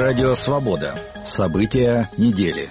Радио «Свобода». События недели.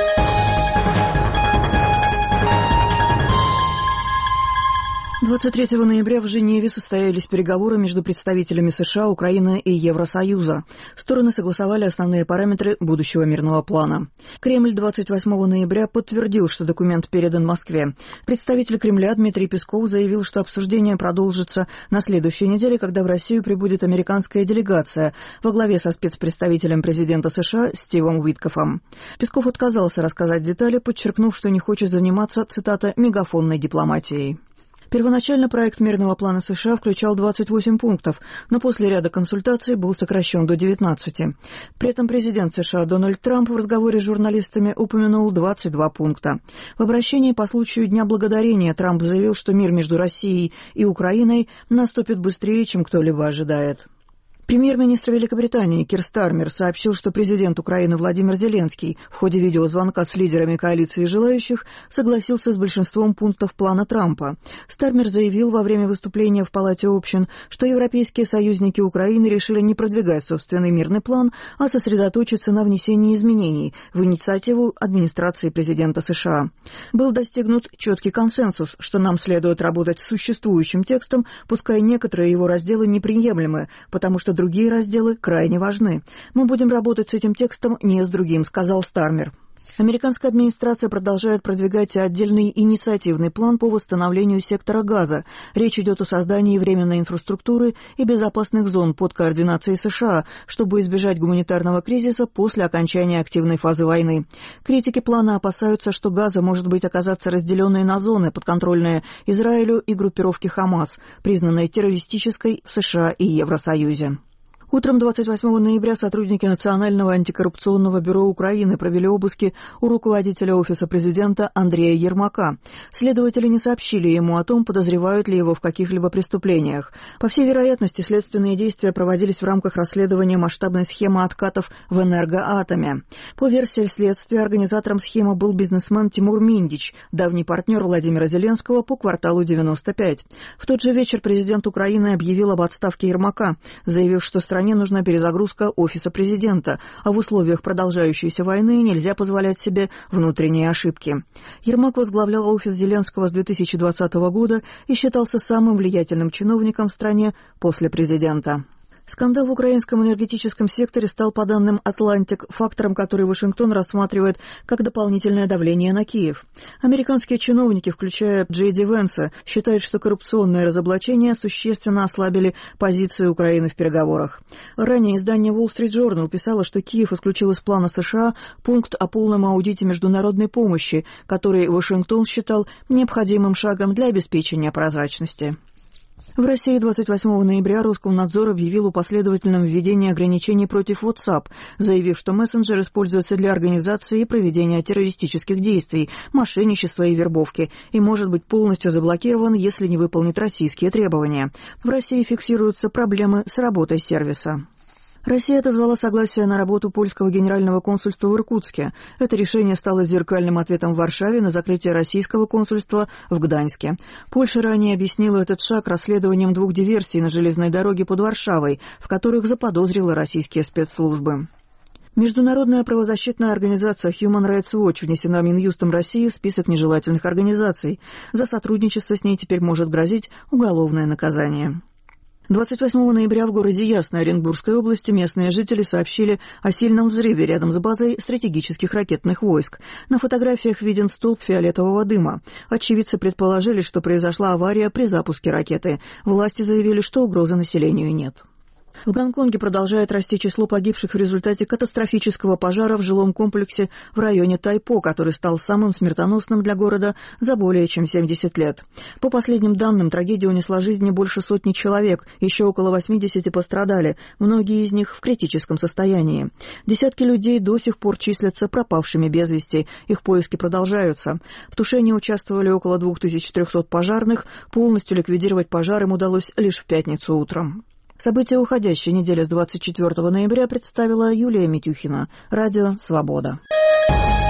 «23 ноября в Женеве состоялись переговоры между представителями США, Украины и Евросоюза. Стороны согласовали основные параметры будущего мирного плана. Кремль 28 ноября подтвердил, что документ передан Москве. Представитель Кремля Дмитрий Песков заявил, что обсуждение продолжится на следующей неделе, когда в Россию прибудет американская делегация во главе со спецпредставителем президента США Стивом Уиткофом. Песков отказался рассказать детали, подчеркнув, что не хочет заниматься, цитата, «мегафонной дипломатией». Первоначально проект мирного плана США включал 28 пунктов, но после ряда консультаций был сокращен до 19. При этом президент США Дональд Трамп в разговоре с журналистами упомянул 22 пункта. В обращении по случаю Дня Благодарения Трамп заявил, что мир между Россией и Украиной наступит быстрее, чем кто-либо ожидает. Премьер-министр Великобритании Кир Стармер сообщил, что президент Украины Владимир Зеленский в ходе видеозвонка с лидерами коалиции желающих согласился с большинством пунктов плана Трампа. Стармер заявил во время выступления в Палате общин, что европейские союзники Украины решили не продвигать собственный мирный план, а сосредоточиться на внесении изменений в инициативу администрации президента США. Был достигнут четкий консенсус, что нам следует работать с существующим текстом, пускай некоторые его разделы неприемлемы, потому что другие разделы крайне важны. Мы будем работать с этим текстом, не с другим, сказал Стармер. Американская администрация продолжает продвигать отдельный инициативный план по восстановлению сектора Газа. Речь идет о создании временной инфраструктуры и безопасных зон под координацией США, чтобы избежать гуманитарного кризиса после окончания активной фазы войны. Критики плана опасаются, что Газа может быть оказаться разделенной на зоны, подконтрольные Израилю и группировке Хамас, признанной террористической в США и Евросоюзе. Утром 28 ноября сотрудники Национального антикоррупционного бюро Украины провели обыски у руководителя Офиса президента Андрея Ермака. Следователи не сообщили ему о том, подозревают ли его в каких-либо преступлениях. По всей вероятности, следственные действия проводились в рамках расследования масштабной схемы откатов в Энергоатоме. По версии следствия, организатором схемы был бизнесмен Тимур Миндич, давний партнер Владимира Зеленского по кварталу 95. В тот же вечер президент Украины объявил об отставке Ермака, заявив, что стране нужна перезагрузка Офиса президента, а в условиях продолжающейся войны нельзя позволять себе внутренние ошибки. Ермак возглавлял офис Зеленского с 2020 года и считался самым влиятельным чиновником в стране после президента. Скандал в украинском энергетическом секторе стал, по данным «Атлантик», фактором, который Вашингтон рассматривает как дополнительное давление на Киев. Американские чиновники, включая Джей Ди Венса, считают, что коррупционные разоблачения существенно ослабили позиции Украины в переговорах. Ранее издание Wall Street Journal писало, что Киев исключил из плана США пункт о полном аудите международной помощи, который Вашингтон считал необходимым шагом для обеспечения прозрачности. В России 28 ноября Роскомнадзор объявил о последовательном введении ограничений против WhatsApp, заявив, что мессенджер используется для организации и проведения террористических действий, мошенничества и вербовки и может быть полностью заблокирован, если не выполнит российские требования. В России фиксируются проблемы с работой сервиса. Россия отозвала согласие на работу польского генерального консульства в Иркутске. Это решение стало зеркальным ответом в Варшаве на закрытие российского консульства в Гданьске. Польша ранее объяснила этот шаг расследованием 2 диверсий на железной дороге под Варшавой, в которых заподозрила российские спецслужбы. Международная правозащитная организация Human Rights Watch внесена Минюстом России в список нежелательных организаций. За сотрудничество с ней теперь может грозить уголовное наказание. 28 ноября в городе Ясной Оренбургской области местные жители сообщили о сильном взрыве рядом с базой стратегических ракетных войск. На фотографиях виден столб фиолетового дыма. Очевидцы предположили, что произошла авария при запуске ракеты. Власти заявили, что угрозы населению нет. В Гонконге продолжает расти число погибших в результате катастрофического пожара в жилом комплексе в районе Тайпо, который стал самым смертоносным для города за более чем 70 лет. По последним данным, трагедия унесла жизни больше сотни человек, еще около 80 пострадали, многие из них в критическом состоянии. Десятки людей до сих пор числятся пропавшими без вести, их поиски продолжаются. В тушении участвовали около 2300 пожарных, полностью ликвидировать пожар им удалось лишь в пятницу утром. События уходящей недели с 24 ноября представила Юлия Митюхина. Радио «Свобода».